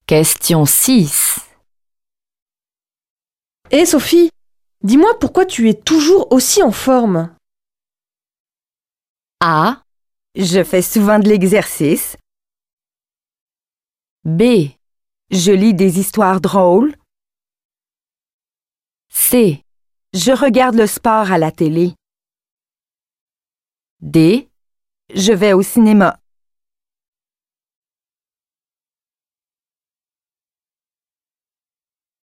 Question 6. Hé Sophie, dis-moi pourquoi tu es toujours aussi en forme? A, Je fais souvent de l'exercice. B, Je lis des histoires drôles. C, Je regarde le sport à la télé. D, Je vais au cinéma.